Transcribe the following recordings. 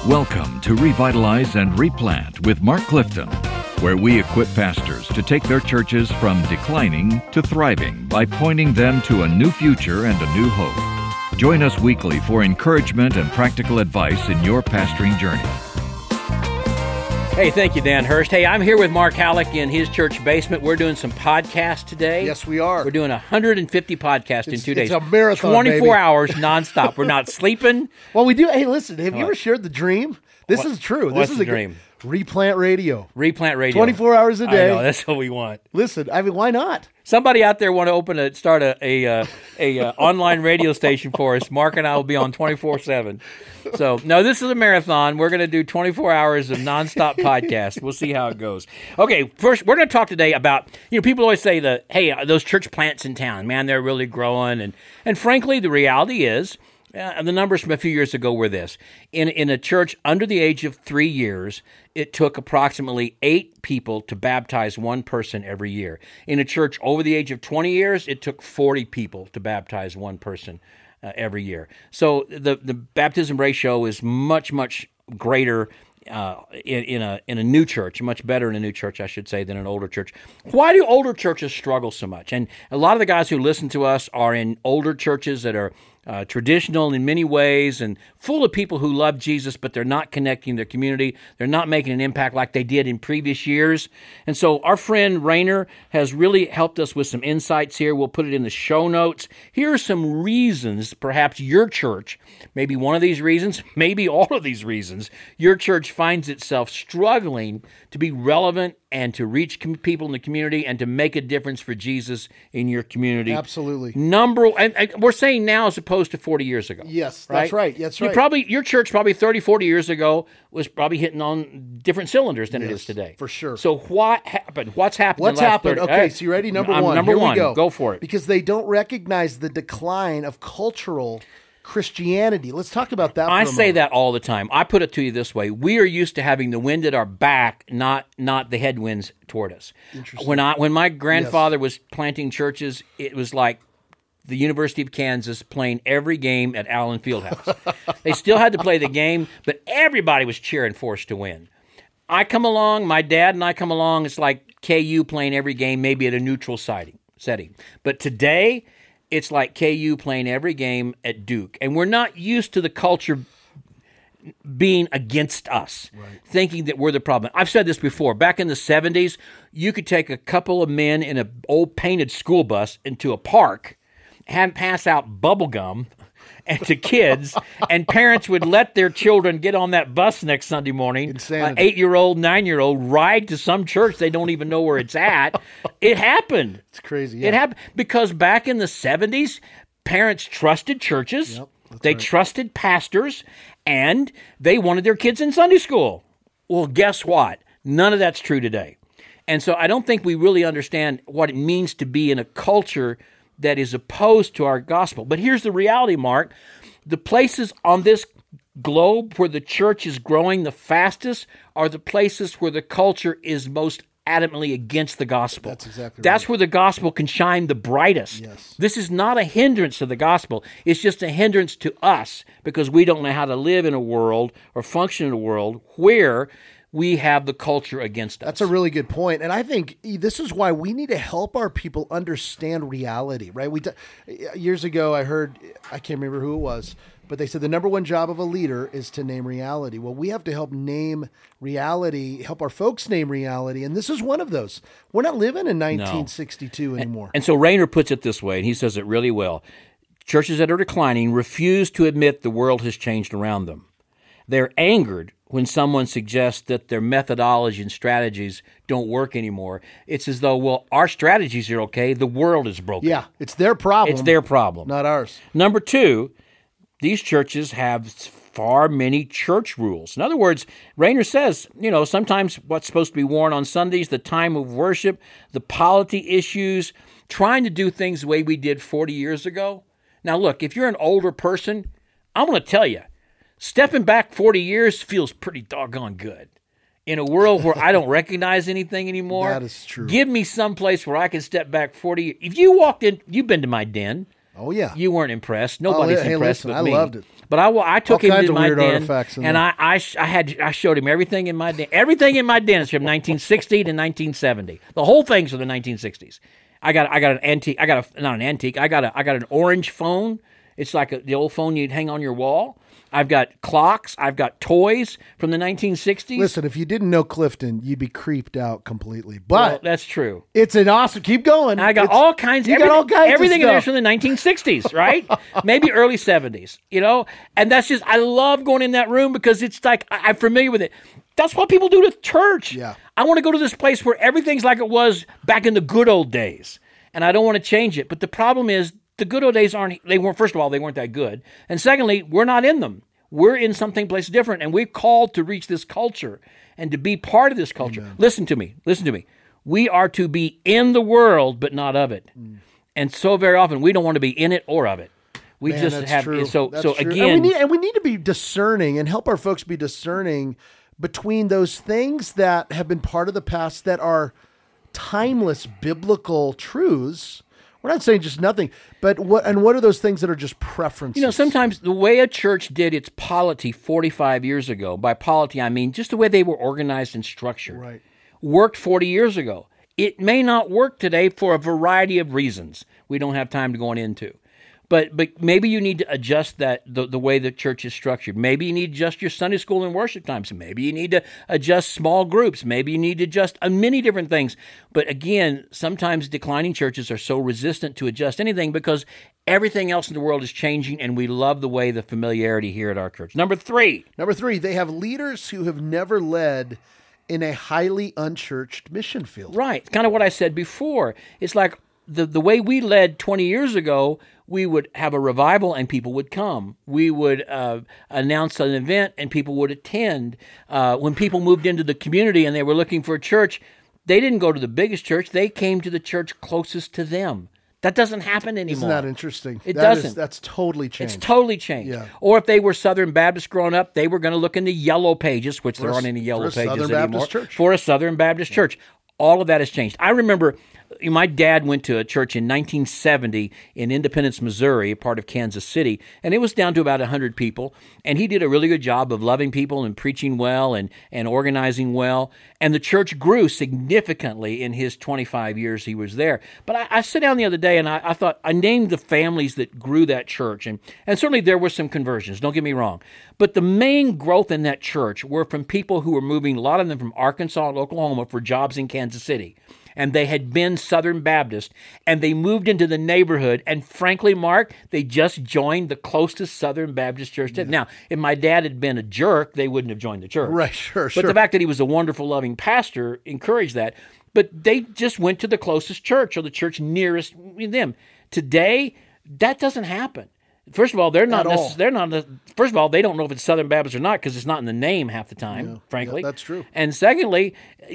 Welcome to Revitalize and Replant with Mark Clifton, where we equip pastors to take their churches from declining to thriving by pointing them to a new future and a new hope. Join us weekly for encouragement and practical advice in your pastoring journey. Hey, thank you, Dan Hurst. Hey, I'm here with Mark Halleck in his church basement. We're doing some podcasts today. Yes, we are. We're doing 150 podcasts in 2 days. It's a marathon, 24 baby. hours nonstop. We're not sleeping. Well, we do. Hey, listen, have you ever shared the dream? This is true. What's This is the a dream? Replant radio. Replant radio. 24 hours a day. I know, that's what we want. Listen, I mean, why not? Somebody out there want to start a online radio station for us. Mark and I will be on 24/7. So, no, this is a marathon. We're going to do 24 hours of nonstop podcasts. We'll see how it goes. Okay, first, we're going to talk today about, people always say those church plants in town, man, they're really growing. And frankly, the reality is, the numbers from a few years ago were this. In a church under the age of 3 years, it took approximately 8 people to baptize one person every year. In a church over the age of 20 years, it took 40 people to baptize one person every year. So the baptism ratio is much, much greater in a new church, much better in a new church, I should say, than an older church. Why do older churches struggle so much? And a lot of the guys who listen to us are in older churches that are traditional in many ways and full of people who love Jesus, but they're not connecting their community. They're not making an impact like they did in previous years. And so our friend Rainer has really helped us with some insights here. We'll put it in the show notes. Here are some reasons, perhaps your church, maybe one of these reasons, maybe all of these reasons, your church finds itself struggling to be relevant and to reach people in the community and to make a difference for Jesus in your community. Absolutely. And we're saying now as opposed to 40 years ago. Yes, that's right. That's right. Your church probably 30, 40 years ago was probably hitting on different cylinders than it is today. For sure. So what happened? What's happened? What's happened? Okay, so you ready? Number one. Number Here one. we go. Go for it. Because they don't recognize the decline of cultural Christianity. Let's talk about that for a moment. I say that all the time. I put it to you this way. We are used to having the wind at our back, not the headwinds toward us. Interesting. When my grandfather was planting churches, it was like the University of Kansas playing every game at Allen Fieldhouse. They still had to play the game, but everybody was cheering for us to win. I come along, my dad and I come along, it's like KU playing every game, maybe at a neutral setting. But today, it's like KU playing every game at Duke. And we're not used to the culture being against us, thinking that we're the problem. I've said this before. Back in the 70s, you could take a couple of men in an old painted school bus into a park and pass out bubble gum and to kids, and parents would let their children get on that bus next Sunday morning. Insanity. An 8-year-old, 9-year-old ride to some church they don't even know where it's at. It happened. It's crazy. Yeah. It happened because back in the 70s, parents trusted churches, they trusted pastors, and they wanted their kids in Sunday school. Well, guess what? None of that's true today. And so I don't think we really understand what it means to be in a culture that is opposed to our gospel. But here's the reality, Mark. The places on this globe where the church is growing the fastest are the places where the culture is most adamantly against the gospel. That's exactly right. That's where the gospel can shine the brightest. Yes. This is not a hindrance to the gospel. It's just a hindrance to us because we don't know how to live in a world or function in a world where we have the culture against us. That's a really good point. And I think this is why we need to help our people understand reality, right? Years ago, I can't remember who it was, but they said the number one job of a leader is to name reality. Well, we have to help name reality, help our folks name reality. And this is one of those. We're not living in 1962 anymore. And so Rainer puts it this way, and he says it really well. Churches that are declining refuse to admit the world has changed around them. They're angered when someone suggests that their methodology and strategies don't work anymore. It's as though, well, our strategies are okay, the world is broken. Yeah, it's their problem. It's their problem. Not ours. Number two, these churches have far many church rules. In other words, Rainer says, sometimes what's supposed to be worn on Sundays, the time of worship, the polity issues, trying to do things the way we did 40 years ago. Now, look, if you're an older person, I'm going to tell you, stepping back 40 years feels pretty doggone good. In a world where I don't recognize anything anymore, that is true. Give me some place where I can step back 40 years. If you walked in, you've been to my den. Oh, yeah. You weren't impressed. Nobody's hey, impressed listen, with me. I loved it. But I took All him kinds to of my weird den, artifacts in and there. I showed him everything in my den. Everything in my den is from 1960 to 1970. The whole thing's from the 1960s. I got an antique. Not an antique. I got an orange phone. It's like the old phone you'd hang on your wall. I've got clocks. I've got toys from the 1960s. Listen, if you didn't know Clifton, you'd be creeped out completely. Well, But that's true. it's an awesome. Keep going. I got It's- all kinds. You got all kinds everything of in there stuff. from the 1960s, right? Maybe early 70s. And that's just I love going in that room because it's like I'm familiar with it. That's what people do to church. Yeah. I want to go to this place where everything's like it was back in the good old days, and I don't want to change it. But the problem is the good old days aren't. They weren't. First of all, they weren't that good, and secondly, we're not in them. We're in something place different, and we're called to reach this culture and to be part of this culture. Amen. Listen to me. We are to be in the world, but not of it. And so very often, we don't want to be in it or of it. We Man, just that's have true. so That's so true. again. and we need to be discerning and help our folks be discerning between those things that have been part of the past that are timeless biblical truths. We're not saying just nothing, but what are those things that are just preferences? Sometimes the way a church did its polity 45 years ago, by polity I mean just the way they were organized and structured, Right. worked 40 years ago. It may not work today for a variety of reasons we don't have time to go into. But maybe you need to adjust that the way the church is structured. Maybe you need to adjust your Sunday school and worship times. Maybe you need to adjust small groups. Maybe you need to adjust many different things. But again, sometimes declining churches are so resistant to adjust anything because everything else in the world is changing, and we love the way the familiarity here at our church. Number three, they have leaders who have never led in a highly unchurched mission field. right, kind of what I said before. It's like the way we led 20 years ago, we would have a revival and people would come. We would announce an event and people would attend. When people moved into the community and they were looking for a church, they didn't go to the biggest church. They came to the church closest to them. That doesn't happen anymore. Isn't that interesting? It doesn't. That's totally changed. It's totally changed. Yeah. Or if they were Southern Baptist growing up, they were going to look in the yellow pages, which there aren't any yellow for a pages Southern anymore, Baptist church. for a Southern Baptist church. All of that has changed. I remember my dad went to a church in 1970 in Independence, Missouri, a part of Kansas City, and it was down to about 100 people, and he did a really good job of loving people and preaching well and organizing well, and the church grew significantly in his 25 years he was there. But I sat down the other day, and I thought, I named the families that grew that church, and certainly there were some conversions, don't get me wrong, but the main growth in that church were from people who were moving, a lot of them from Arkansas and Oklahoma for jobs in Kansas City. And they had been Southern Baptist, and they moved into the neighborhood. And frankly, Mark, they just joined the closest Southern Baptist church. Yeah. Now, if my dad had been a jerk, they wouldn't have joined the church. Right, sure. But the fact that he was a wonderful, loving pastor encouraged that. But they just went to the closest church or the church nearest them. Today, that doesn't happen. First of all, they don't know if it's Southern Baptist or not because it's not in the name half the time, frankly. Yeah, that's true. And secondly,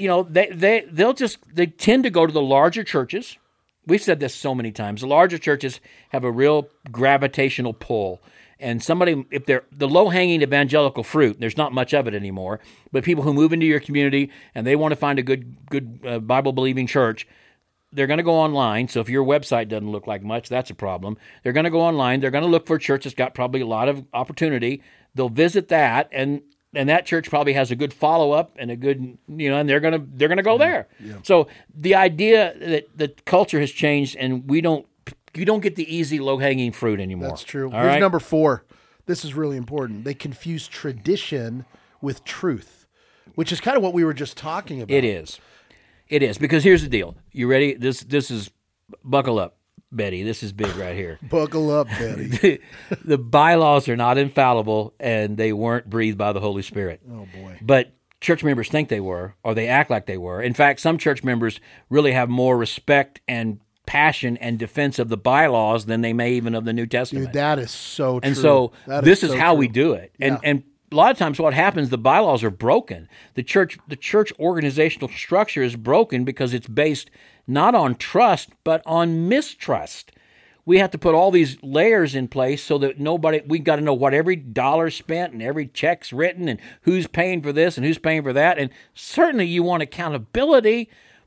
they tend to go to the larger churches. We've said this so many times. The larger churches have a real gravitational pull. And if they're the low-hanging evangelical fruit, there's not much of it anymore, but people who move into your community and they want to find a good Bible-believing church, they're going to go online. So if your website doesn't look like much, that's a problem. They're going to go online. They're going to look for a church that's got probably a lot of opportunity. They'll visit that, and that church probably has a good follow-up and a good, and they're going to go there. Yeah. So the idea that the culture has changed, and you don't get the easy low-hanging fruit anymore. That's true. All Here's right? number 4. This is really important. They confuse tradition with truth, which is kind of what we were just talking about. It is, because here's the deal. You ready? This is, buckle up, Betty. This is big right here. Buckle up, Betty. The bylaws are not infallible, and they weren't breathed by the Holy Spirit. Oh, boy. But church members think they were, or they act like they were. In fact, some church members really have more respect and passion and defense of the bylaws than they may even of the New Testament. Dude, that is so true. And so this is how we do it. Yeah. And a lot of times what happens, the bylaws are broken. The church organizational structure is broken because it's based not on trust, but on mistrust. We have to put all these layers in place so that we got to know what every dollar spent and every check's written and who's paying for this and who's paying for that. And certainly you want accountability,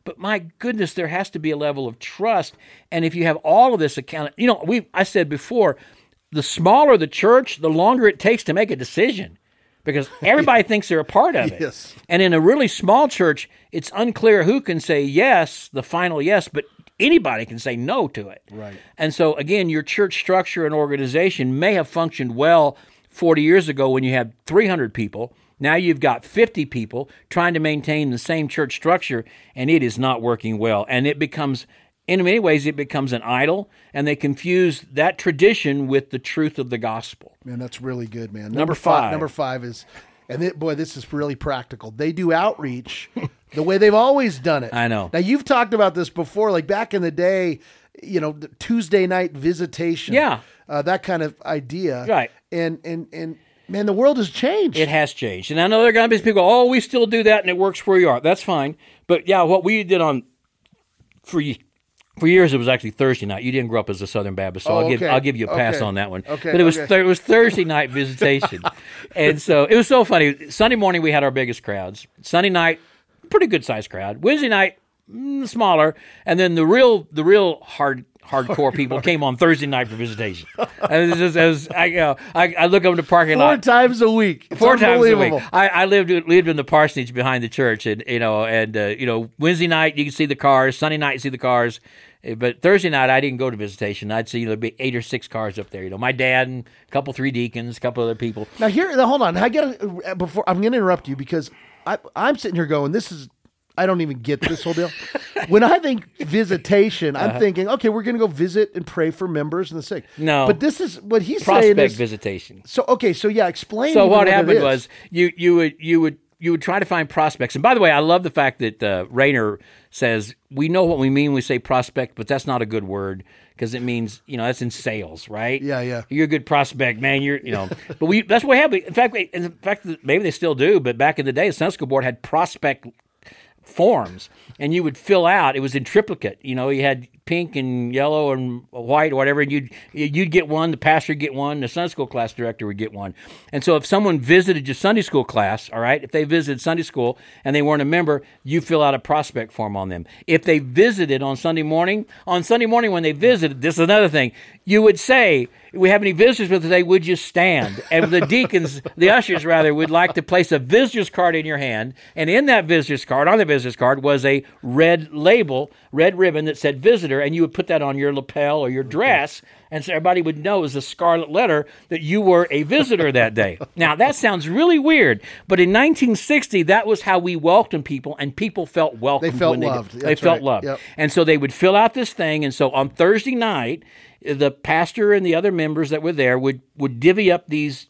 But my goodness, there has to be a level of trust. And if you have all of this account, I said before, the smaller the church, the longer it takes to make a decision because everybody thinks they're a part of it. Yes. And in a really small church, it's unclear who can say yes, the final yes, but anybody can say no to it. Right. And so, again, your church structure and organization may have functioned well 40 years ago when you had 300 people. Now you've got 50 people trying to maintain the same church structure, and it is not working well. And it becomes, in many ways, it becomes an idol, and they confuse that tradition with the truth of the gospel. Man, that's really good, man. Number five. Number 5 is, this is really practical. They do outreach the way they've always done it. I know. Now, you've talked about this before, like back in the day, the Tuesday night visitation. Yeah. That kind of idea. Right. And man, the world has changed. It has changed. And I know there are going to be people, we still do that and it works where you are. That's fine. But yeah, what we did for years, it was actually Thursday night. You didn't grow up as a Southern Baptist, so I'll give you a pass on that one. Okay. But it was Thursday night visitation. And so it was so funny. Sunday morning, we had our biggest crowds. Sunday night, pretty good sized crowd. Wednesday night, smaller. And then the real hardcore people came on Thursday night for visitation. And I look up in the parking lot 4 times a week. It's 4 times a week. unbelievable. I lived in the parsonage behind the church, and Wednesday night you can see the cars. Sunday night you see the cars. But Thursday night, I didn't go to visitation. I'd see there'd be 8 or 6 cars up there. My dad and a couple, 3 deacons, a couple other people. Now hold on. I'm going to interrupt you because I'm sitting here going, I don't even get this whole deal. When I think visitation, I'm thinking, okay, we're going to go visit and pray for members and the sick. No, but this is what he's saying. Prospect visitation. So explain. So what happened was you would try to find prospects. And by the way, I love the fact that Rayner says we know what we mean when we say prospect, but that's not a good word because it means that's in sales, right? Yeah. You're a good prospect, man. But that's what happened. In fact, maybe they still do. But back in the day, the Sunday school board had prospect forms, and you would fill out. It was in triplicate. You had pink and yellow and white or whatever, and you'd get one. The pastor would get one. The Sunday school class director would get one. And so if someone visited your Sunday school class, all right, if they visited Sunday school and they weren't a member, you fill out a prospect form on them. If they visited on Sunday morning when they visited, this is another thing, you would say, we have any visitors with us today, would you stand? And the deacons, the ushers rather, would like to place a visitor's card in your hand, and in that visitor's card, on the visitor's card, was a red ribbon that said visitor, and you would put that on your lapel or your dress, and so everybody would know as a scarlet letter that you were a visitor that day. Now, that sounds really weird, but in 1960, that was how we welcomed people, and people felt welcome. They felt loved. They felt loved. Yep. And so they would fill out this thing, and so on Thursday night, the pastor and the other members that were there would divvy up these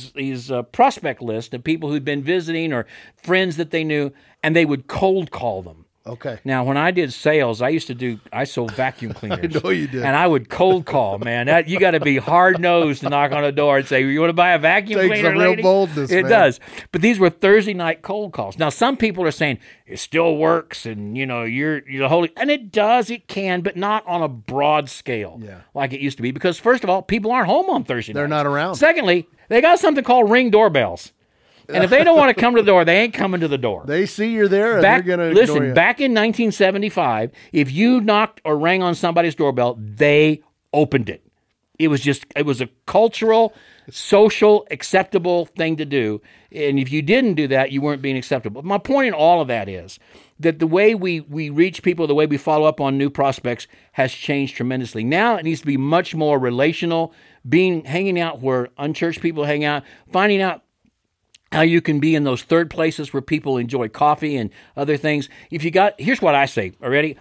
prospect lists of people who'd been visiting or friends that they knew, and they would cold call them. Okay. Now, when I did sales, I sold vacuum cleaners. I know you did. And I would cold call, man. You got to be hard-nosed to knock on a door and say, you want to buy a vacuum cleaner, Takes some lady? real boldness, It man. does. But these were Thursday night cold calls. Now, some people are saying, it still works, and, you're the holy... And it does, it can, but not on a broad scale like it used to be. Because, first of all, people aren't home on Thursday nights. They're not around. Secondly, they got something called Ring doorbells. And if they don't want to come to the door, they ain't coming to the door. They see you're there, and they're going to ignore you. Back in 1975, if you knocked or rang on somebody's doorbell, they opened it. It was a cultural, social, acceptable thing to do. And if you didn't do that, you weren't being acceptable. My point in all of that is that the way we reach people, the way we follow up on new prospects has changed tremendously. Now it needs to be much more relational, hanging out where unchurched people hang out, finding out how you can be in those third places where people enjoy coffee and other things. Here's what I say already.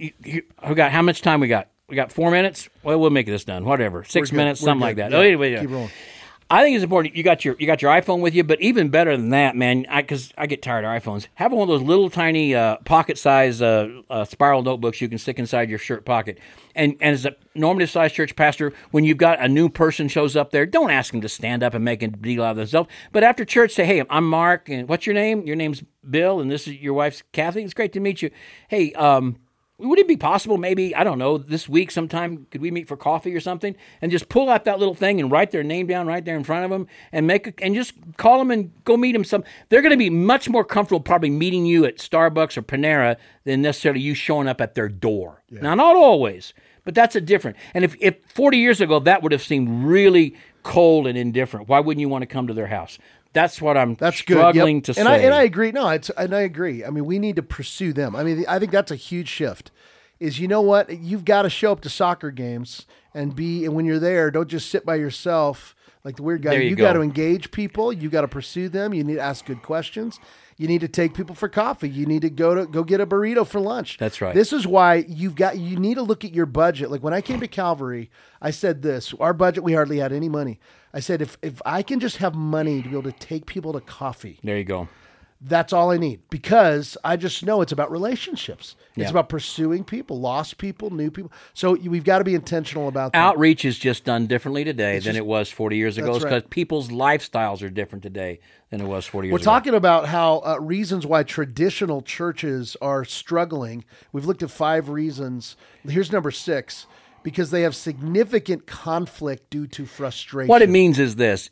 How much time we got? We got 4 minutes? Well, we'll make this done. Whatever. 6 minutes, something like that. Yeah. Anyway, Keep rolling. I think it's important. You got your iPhone with you, but even better than that, man, because I get tired of iPhones. Have one of those little tiny pocket-size spiral notebooks you can stick inside your shirt pocket. And as a normative-sized church pastor, when you've got a new person shows up there, don't ask them to stand up and make a deal out of themselves. But after church, say, hey, I'm Mark, and what's your name? Your name's Bill, and this is your wife's Kathy. It's great to meet you. Hey, would it be possible maybe, I don't know, this week sometime, could we meet for coffee or something? And just pull out that little thing and write their name down right there in front of them and and just call them and go meet them. They're going to be much more comfortable probably meeting you at Starbucks or Panera than necessarily you showing up at their door. Yeah. Now, not always, but that's a different. And if 40 years ago that would have seemed really cold and indifferent, why wouldn't you want to come to their house? That's what I'm struggling to say. And I agree. No, and I agree. I mean, we need to pursue them. I mean, I think that's a huge shift. Is, you know what? You've got to show up to soccer games and when you're there, don't just sit by yourself like the weird guy. You got to engage people. You got to pursue them. You need to ask good questions. You need to take people for coffee. You need to go get a burrito for lunch. That's right. This is why you need to look at your budget. Like when I came to Calvary, I said this, our budget, we hardly had any money. I said, if I can just have money to be able to take people to coffee. There you go. That's all I need, because I just know it's about relationships. It's about pursuing people, lost people, new people. So we've got to be intentional about that. Outreach is just done differently today than it was 40 years ago, because people's lifestyles are different today than it was 40 years ago. We're talking about how reasons why traditional churches are struggling. We've looked at 5 reasons. Here's number 6. Because they have significant conflict due to frustration. What it means is this.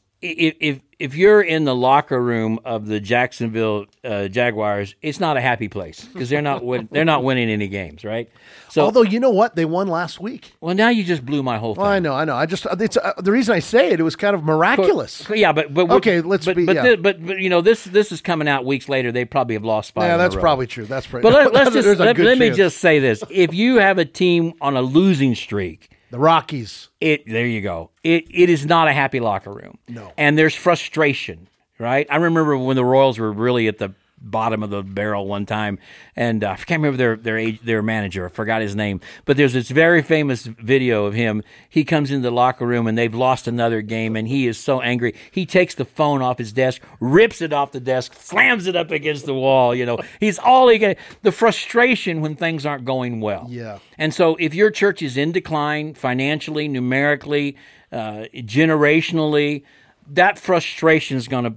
If you're in the locker room of the Jacksonville Jaguars, it's not a happy place because they're not winning any games, right? So, although, you know what, they won last week. Well, now you just blew my whole thing. Well, I know. I just it's the reason I say it was kind of miraculous. But okay, but you know, this is coming out weeks later. They probably have lost 5. Yeah, that's probably true. That's probably. But let me just say this: if you have a team on a losing streak. The Rockies. There you go. It is not a happy locker room. No. And there's frustration, right? I remember when the Royals were really at the bottom of the barrel one time, and I can't remember their manager. I forgot his name. But there's this very famous video of him. He comes into the locker room, and they've lost another game, and he is so angry. He takes the phone off his desk, rips it off the desk, slams it up against the wall. You know, the frustration when things aren't going well. Yeah. And so if your church is in decline financially, numerically, generationally, that frustration is going to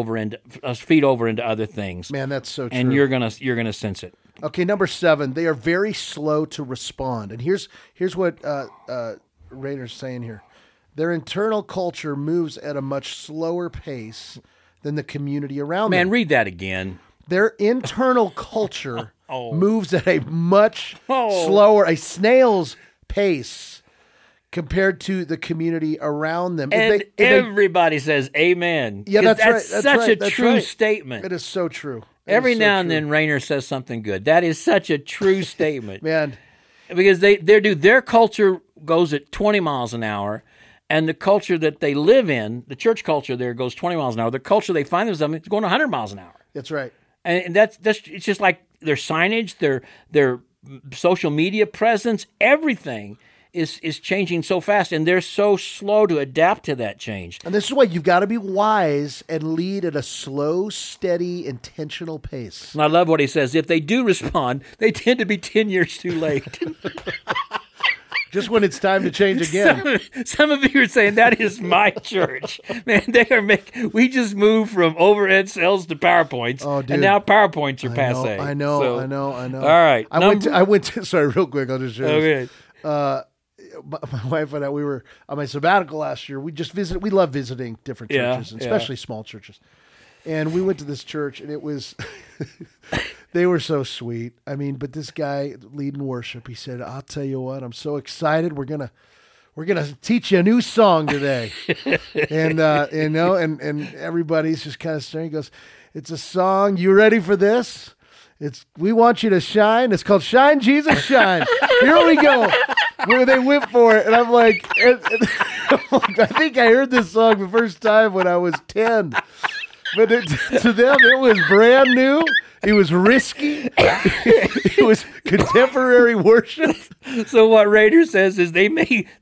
feed over into other things. Man, that's so true. And you're gonna sense it. Okay, number 7, they are very slow to respond. And here's what Rainer's saying here. Their internal culture moves at a much slower pace than the community around them. Man, read that again. Their internal culture moves at a much slower, a snail's pace compared to the community around them. And everybody says amen. Yeah, that's right. That's such a true statement. It is so true. Every now and then, Rainer says something good. That is such a true statement. Man. Because their culture goes at 20 miles an hour, and the culture that they live in, the church culture there, goes 20 miles an hour. The culture they find themselves in is going 100 miles an hour. That's right. And that's it's just like their signage, their social media presence, everything is changing so fast, and they're so slow to adapt to that change. And this is why you've got to be wise and lead at a slow, steady, intentional pace. And I love what he says. If they do respond, they tend to be 10 years too late. Just when it's time to change again. Some of you are saying, that is my church. Man, we just moved from overhead cells to PowerPoints, and now PowerPoints are passé. I know. All right. I went to, sorry, real quick, I'll just share this. Okay. My wife and I, we were on my sabbatical last year. We just visited. We love visiting different churches, especially small churches. And we went to this church, and it was, they were so sweet. I mean, but this guy leading worship, he said, "I'll tell you what, I'm so excited. We're gonna teach you a new song today." And and everybody's just kind of staring. He goes, "It's a song. You ready for this? We want you to shine. It's called Shine, Jesus, Shine." Here we go. Where they went for it. And I'm like, I think I heard this song the first time when I was 10. But to them, it was brand new. It was risky. It was contemporary worship. So what Rader says is they're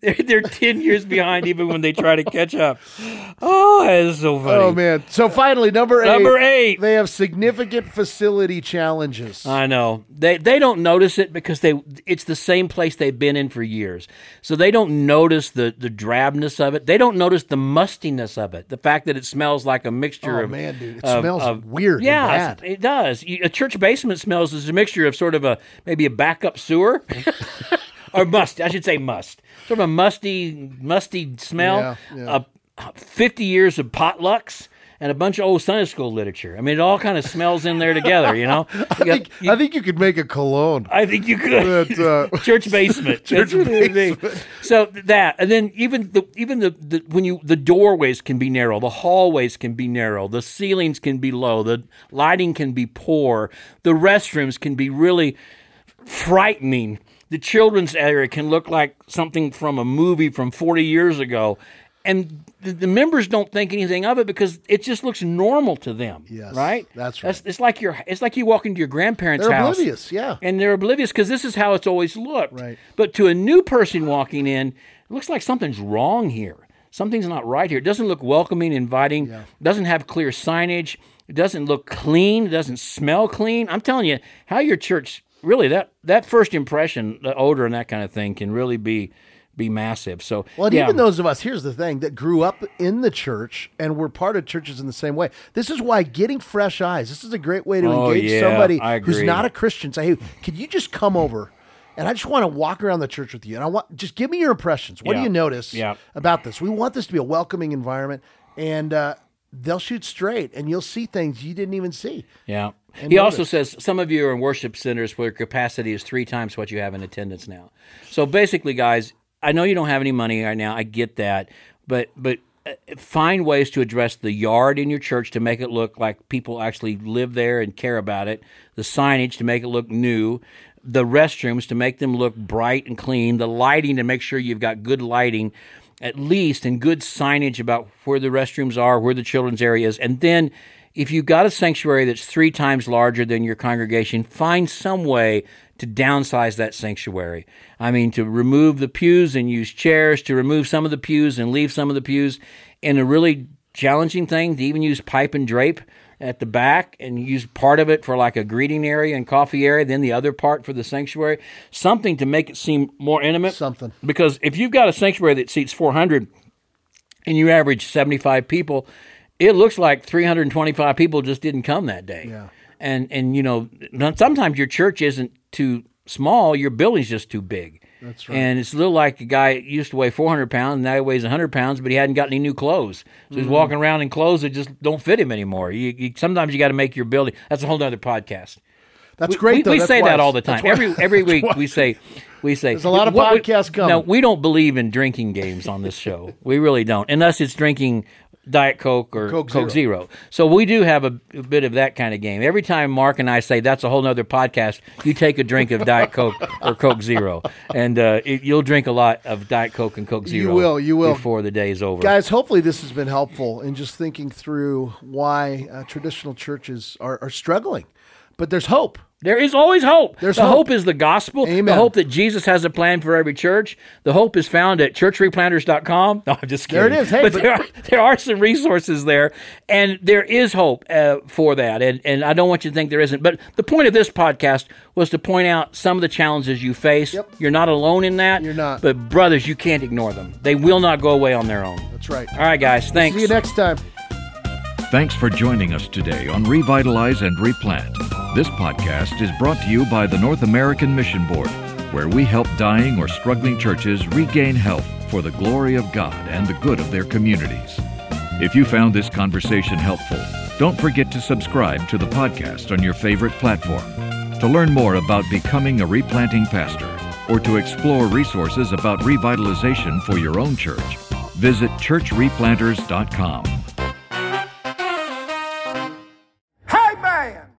10 years behind even when they try to catch up. Oh, that is so funny. Oh, man. So finally, number 8. Number 8. They have significant facility challenges. I know. They don't notice it because it's the same place they've been in for years. So they don't notice the drabness of it. They don't notice the mustiness of it. The fact that it smells like a mixture of... Oh, man, dude. It smells weird and Yeah, bad. it does. A church basement smells as a mixture of sort of maybe a backup sewer. Or must, I should say must. Sort of a musty smell. Yeah. 50 years of potlucks and a bunch of old Sunday school literature. I mean, it all kind of smells in there together, you know? I think you could make a cologne. I think you could. Church basement. Church basement. So that, and then even the doorways can be narrow, the hallways can be narrow, the ceilings can be low, the lighting can be poor, the restrooms can be really frightening. The children's area can look like something from a movie from 40 years ago. And the members don't think anything of it because it just looks normal to them. Yes, right? That's right. It's like you walk into your grandparents' They're house. oblivious, yeah. And they're oblivious because this is how it's always looked. Right. But to a new person walking in, it looks like something's wrong here. Something's not right here. It doesn't look welcoming, inviting. Yeah. It doesn't have clear signage. It doesn't look clean. It doesn't smell clean. I'm telling you, how your church, really, that first impression, the odor and that kind of thing can really be massive. So, well, and yeah. even those of us, here's the thing, that grew up in the church and were part of churches in the same way. This is why getting fresh eyes, this is a great way to engage somebody who's not a Christian. Say, hey, could you just come over? And I just want to walk around the church with you. And just give me your impressions. What do you notice about this? We want this to be a welcoming environment. And they'll shoot straight, and you'll see things you didn't even see. Yeah. He also says some of you are in worship centers where capacity is 3 times what you have in attendance now. So basically, guys, I know you don't have any money right now. I get that. But find ways to address the yard in your church to make it look like people actually live there and care about it, the signage to make it look new, the restrooms to make them look bright and clean, the lighting to make sure you've got good lighting, at least, and good signage about where the restrooms are, where the children's area is. And then if you've got a sanctuary that's 3 times larger than your congregation, find some way to downsize that sanctuary. I mean, to remove the pews and use chairs, to remove some of the pews and leave some of the pews. And a really challenging thing, to even use pipe and drape at the back and use part of it for like a greeting area and coffee area, then the other part for the sanctuary. Something to make it seem more intimate. Something. Because if you've got a sanctuary that seats 400 and you average 75 people, it looks like 325 people just didn't come that day. Yeah. And you know, sometimes your church isn't too small, your building's just too big. That's right. And it's a little like a guy used to weigh 400 pounds, and now he weighs 100 pounds, but he hadn't got any new clothes. So he's walking around in clothes that just don't fit him anymore. Sometimes you got to make your building. That's a whole other podcast. That's great, though. We That's say wise. that all the time. Every week we say. There's a lot of podcasts coming. No, we don't believe in drinking games on this show. We really don't, unless it's drinking Diet Coke or Coke Zero. So we do have a bit of that kind of game. Every time Mark and I say that's a whole nother podcast, you take a drink of Diet Coke or Coke Zero, and you'll drink a lot of Diet Coke and Coke Zero. You will before the day is over. Guys, hopefully this has been helpful in just thinking through why traditional churches are struggling. But there's hope. There is always hope. There's the hope. hope is the gospel. Amen. The hope that Jesus has a plan for every church. The hope is found at churchreplanters.com. No, I'm just kidding. There it is. Hey, but there are some resources there, and there is hope for that. And I don't want you to think there isn't. But the point of this podcast was to point out some of the challenges you face. Yep. You're not alone in that. You're not. But brothers, you can't ignore them. They will not go away on their own. That's right. All right, guys. Thanks. See you next time. Thanks for joining us today on Revitalize and Replant. This podcast is brought to you by the North American Mission Board, where we help dying or struggling churches regain health for the glory of God and the good of their communities. If you found this conversation helpful, don't forget to subscribe to the podcast on your favorite platform. To learn more about becoming a replanting pastor or to explore resources about revitalization for your own church, visit churchreplanters.com.